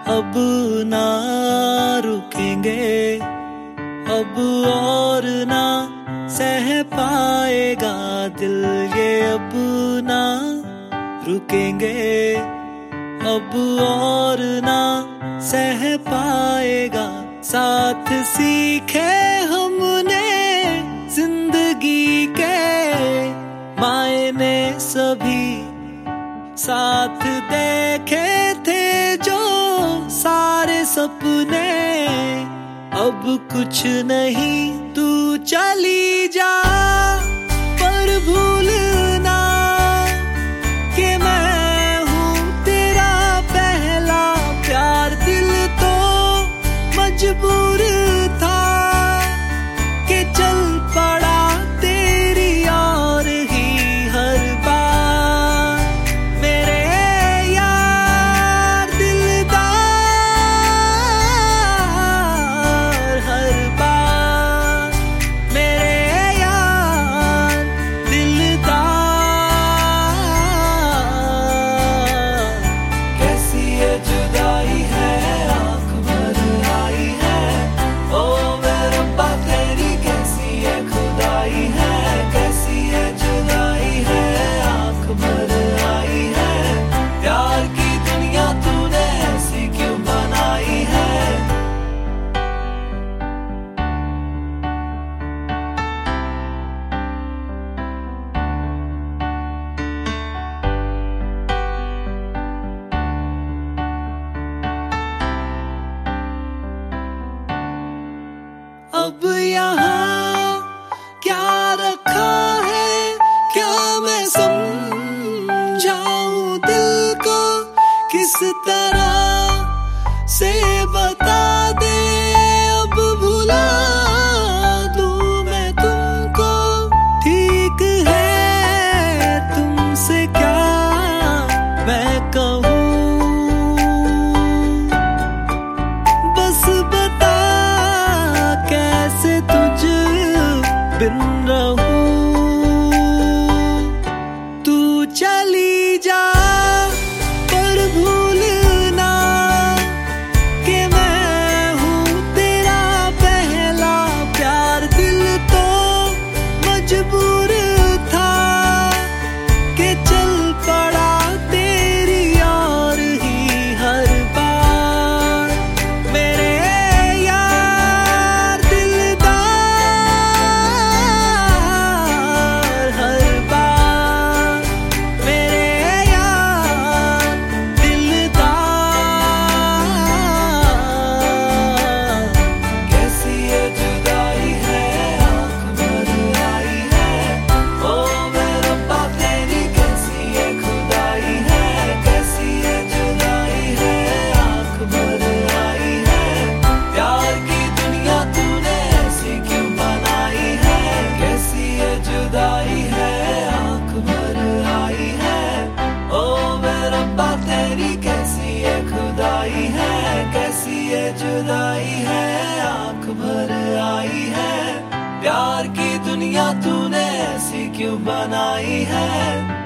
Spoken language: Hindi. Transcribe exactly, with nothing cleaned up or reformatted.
अब ना रुकेंगे, अब और ना सह पाएगा दिल ये, अब ना रुकेंगे, अब और ना सह पाएगा। साथ सीखे हमने जिंदगी के मायने सभी, साथ देखे थे जो सारे सपने, अब कुछ नहीं तू चली जा। पर भूलना कि मैं हूँ तेरा पहला प्यार, दिल तो मजबूर था कि चल पड़ा तेरी और ही हर बार। मेरे यार दिलदार हर बार, मेरे यार दिलदार। कैसी ये जुदाई है आँख भर आई है, ओ मेरे रब्बा तेरी कैसी ये खुदाई है। कैसी ये जुदाई है आँख भर आई है, प्यार की दुनिया तूने ऐसी क्यों बनाई है। अब यहाँ क्या रखा है, क्या मैं समझाऊं दिल को, किस तरह से बता दे। अब भुला दूं मैं तुमको, ठीक है तुमसे क्या मैं कहूँ। बस बता कैसे तुझ बिन रहूं, तू चली जा। पर भूलना कि मैं हूँ तेरा पहला प्यार, दिल तो मजबूर था कि चल पड़ा तेरी और ही हर बार। मेरे यार दिलदार हर बार, मेरे यार दिलदार। कैसी ये जुदाई है आँख भर आई है, ओ मेरे रब्बा तेरी कैसी ये खुदाई है। कैसी ये जुदाई है आँख भर आई है, प्यार की दुनिया तूने ऐसी क्यों बनाई है। कैसी ये जुदाई है आँख भर आई है, ओ मेरे रब्बा तेरी कैसी ये खुदाई है। कैसी ये जुदाई है आँख भर आई है, प्यार की दुनिया तूने ऐसी क्यों बनाई है।